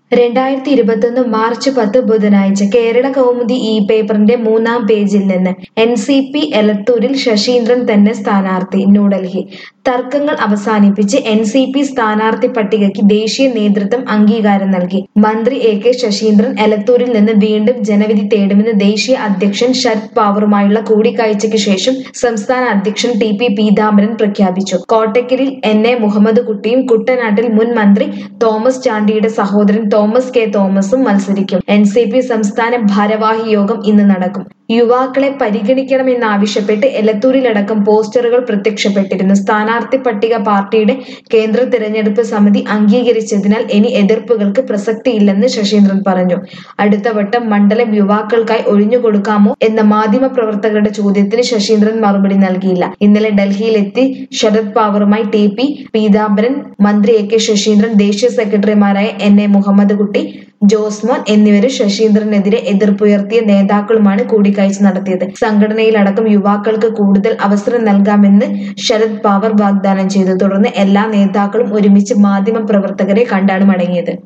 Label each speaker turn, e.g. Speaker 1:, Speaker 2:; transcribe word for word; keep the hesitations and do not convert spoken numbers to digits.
Speaker 1: രണ്ടായിരത്തി ഇരുപത്തൊന്ന് മാർച്ച് പത്ത് ബുധനാഴ്ച കേരള കൗമുദി ഇ പേപ്പറിന്റെ മൂന്നാം പേജിൽ നിന്ന് എൻ സി പി എലത്തൂരിൽ ശശീന്ദ്രൻ തന്നെ സ്ഥാനാർത്ഥി. ന്യൂഡൽഹി തർക്കങ്ങൾ അവസാനിപ്പിച്ച് എൻ സി പി സ്ഥാനാർത്ഥി പട്ടികയ്ക്ക് ദേശീയ നേതൃത്വം അംഗീകാരം നൽകി. മന്ത്രി എ കെ ശശീന്ദ്രൻ എലത്തൂരിൽ നിന്ന് വീണ്ടും ജനവിധി തേടുമെന്ന് ദേശീയ അധ്യക്ഷൻ ശരത് പവാറുമായുള്ള കൂടിക്കാഴ്ചയ്ക്ക് ശേഷം സംസ്ഥാന അധ്യക്ഷൻ ടി പി പീതാംബരൻ പ്രഖ്യാപിച്ചു. കോട്ടക്കലിൽ എൻ എ മുഹമ്മദ് കുട്ടിയും കുട്ടനാട്ടിൽ മുൻ മന്ത്രി തോമസ് ചാണ്ടിയുടെ സഹോദരൻ തോമസ് കെ തോമസും മത്സരിക്കും. എൻ സി പി സംസ്ഥാന ഭാരവാഹി യോഗം ഇന്ന് നടക്കും. യുവാക്കളെ പരിഗണിക്കണമെന്നാവശ്യപ്പെട്ട് എലത്തൂരിലടക്കം പോസ്റ്ററുകൾ പ്രത്യക്ഷപ്പെട്ടിരുന്നു. സ്ഥാനാർത്ഥി പട്ടിക പാർട്ടിയുടെ കേന്ദ്ര തിരഞ്ഞെടുപ്പ് സമിതി അംഗീകരിച്ചതിനാൽ ഇനി എതിർപ്പുകൾക്ക് പ്രസക്തിയില്ലെന്ന് ശശീന്ദ്രൻ പറഞ്ഞു. അടുത്ത വട്ടം മണ്ഡലം യുവാക്കൾക്കായി ഒഴിഞ്ഞുകൊടുക്കാമോ എന്ന മാധ്യമപ്രവർത്തകരുടെ ചോദ്യത്തിന് ശശീന്ദ്രൻ മറുപടി നൽകിയില്ല. ഇന്നലെ ഡൽഹിയിലെത്തി ശരത് പവാറുമായി ടി പി പീതാംബരൻ, മന്ത്രി എ കെ ശശീന്ദ്രൻ, ദേശീയ സെക്രട്ടറിമാരായ എൻ എ മുഹമ്മദ് കുട്ടി, ജോസ്മോൻ എന്നിവരും ശശീന്ദ്രനെതിരെ എതിർപ്പുയർത്തിയ നേതാക്കളുമാണ് കൂടിക്കാഴ്ച നടത്തിയത്. സംഘടനയിലടക്കം യുവാക്കൾക്ക് കൂടുതൽ അവസരം നൽകാമെന്ന് ശരത് പവാർ വാഗ്ദാനം ചെയ്തു. തുടർന്ന് എല്ലാ നേതാക്കളും ഒരുമിച്ച് മാധ്യമപ്രവർത്തകരെ കണ്ടാണ് മടങ്ങിയത്.